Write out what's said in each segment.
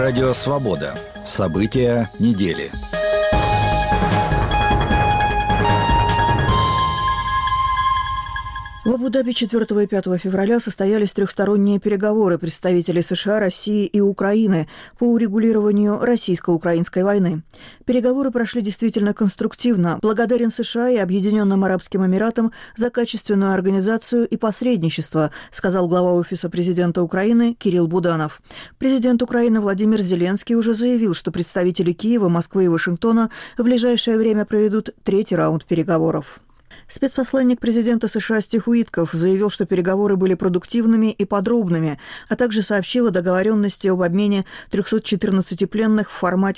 Радио «Свобода». События недели. В Абу-Даби 4 и 5 февраля состоялись трехсторонние переговоры представителей США, России и Украины по урегулированию российско-украинской войны. Переговоры прошли действительно конструктивно. Благодарен США и Объединенным Арабским Эмиратам за качественную организацию и посредничество, сказал глава Офиса президента Украины Кирилл Буданов. Президент Украины Владимир Зеленский уже заявил, что представители Киева, Москвы и Вашингтона в ближайшее время проведут третий раунд переговоров. Спецпосланник президента США Стив Уитков заявил, что переговоры были продуктивными и подробными, а также сообщил о договоренности об обмене 314 пленных в формате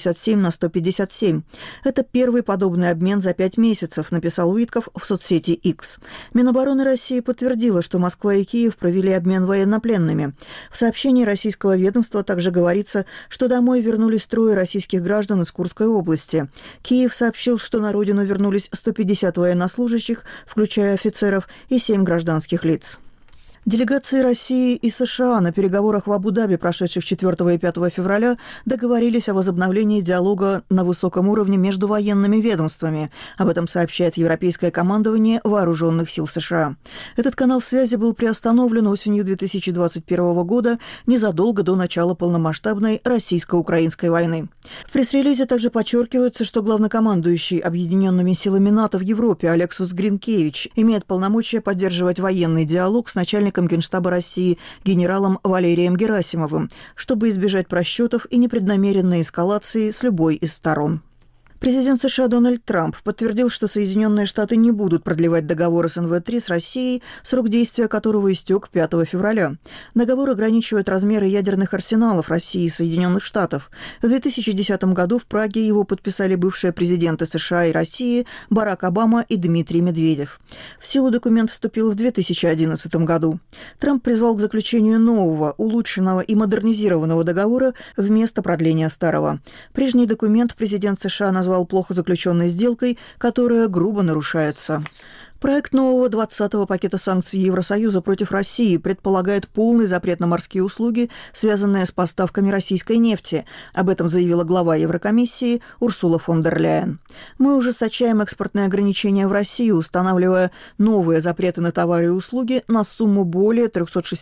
157/157. Это первый подобный обмен за 5 месяцев, написал Уитков в соцсети X. Минобороны России подтвердила, что Москва и Киев провели обмен военнопленными. В сообщении российского ведомства также говорится, что домой вернулись 3 российских граждан из Курской области. Киев сообщил, что на родину вернулись 150 военнослужащих, включая офицеров, и 7 гражданских лиц. Делегации России и США на переговорах в Абу-Даби, прошедших 4 и 5 февраля, договорились о возобновлении диалога на высоком уровне между военными ведомствами. Об этом сообщает Европейское командование Вооруженных сил США. Этот канал связи был приостановлен осенью 2021 года, незадолго до начала полномасштабной российско-украинской войны. В пресс-релизе также подчеркивается, что главнокомандующий Объединенными силами НАТО в Европе Алексус Гринкевич имеет полномочия поддерживать военный диалог с начальником Генштаба России генералом Валерием Герасимовым, чтобы избежать просчетов и непреднамеренной эскалации с любой из сторон. Президент США Дональд Трамп подтвердил, что Соединенные Штаты не будут продлевать договор СНВ-3 с Россией, срок действия которого истек 5 февраля. Договор ограничивает размеры ядерных арсеналов России и Соединенных Штатов. В 2010 году в Праге его подписали бывшие президенты США и России Барак Обама и Дмитрий Медведев. В силу документ вступил в 2011 году. Трамп призвал к заключению нового, улучшенного и модернизированного договора вместо продления старого. Прежний документ президент США назвал плохо заключенной сделкой, которая грубо нарушается. Проект нового 20-го пакета санкций Евросоюза против России предполагает полный запрет на морские услуги, связанные с поставками российской нефти. Об этом заявила глава Еврокомиссии Урсула фон дер Ляйен. «Мы ужесточаем экспортные ограничения в Россию, устанавливая новые запреты на товары и услуги на сумму более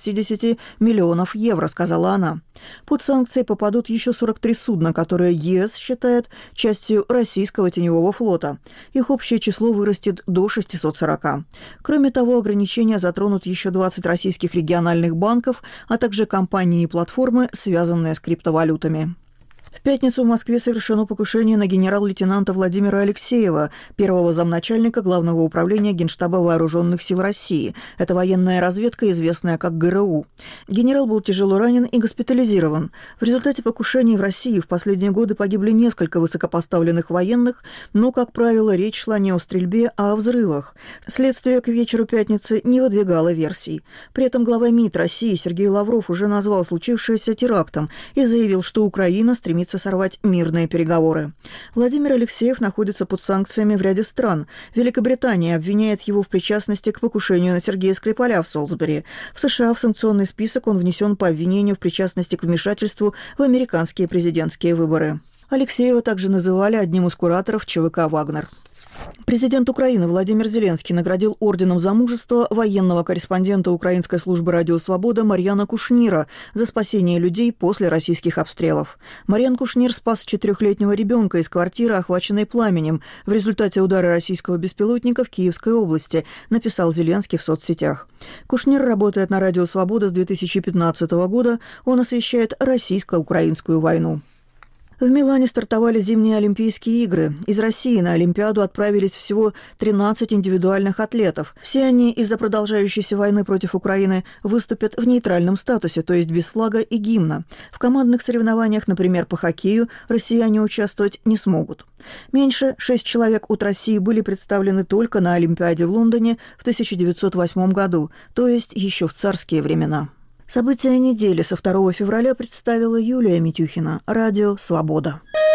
360 миллионов евро», сказала она. Под санкции попадут еще 43 судна, которые ЕС считает частью российского теневого флота. Их общее число вырастет до 640. Кроме того, ограничения затронут еще 20 российских региональных банков, а также компании и платформы, связанные с криптовалютами. В пятницу в Москве совершено покушение на генерал-лейтенанта Владимира Алексеева, первого замначальника Главного управления Генштаба Вооруженных сил России. Это военная разведка, известная как ГРУ. Генерал был тяжело ранен и госпитализирован. В результате покушений в России в последние годы погибли несколько высокопоставленных военных, но, как правило, речь шла не о стрельбе, а о взрывах. Следствие к вечеру пятницы не выдвигало версий. При этом глава МИД России Сергей Лавров уже назвал случившееся терактом и заявил, что Украина стремится сорвать мирные переговоры. Владимир Алексеев находится под санкциями в ряде стран. Великобритания обвиняет его в причастности к покушению на Сергея Скрипаля в Солсбери. В США в санкционный список он внесен по обвинению в причастности к вмешательству в американские президентские выборы. Алексеева также называли одним из кураторов ЧВК «Вагнер». Президент Украины Владимир Зеленский наградил орденом за мужество военного корреспондента Украинской службы «Радио Свобода» Марьяна Кушнира за спасение людей после российских обстрелов. Марьян Кушнир спас 4-летнего ребенка из квартиры, охваченной пламенем, в результате удара российского беспилотника в Киевской области, написал Зеленский в соцсетях. Кушнир работает на «Радио Свобода» с 2015 года. Он освещает российско-украинскую войну. В Милане стартовали зимние Олимпийские игры. Из России на Олимпиаду отправились всего 13 индивидуальных атлетов. Все они из-за продолжающейся войны против Украины выступят в нейтральном статусе, то есть без флага и гимна. В командных соревнованиях, например, по хоккею, россияне участвовать не смогут. Меньше 6 человек от России были представлены только на Олимпиаде в Лондоне в 1908 году, то есть еще в царские времена. События недели со 2 февраля представила Юлия Митюхина. Радио «Свобода».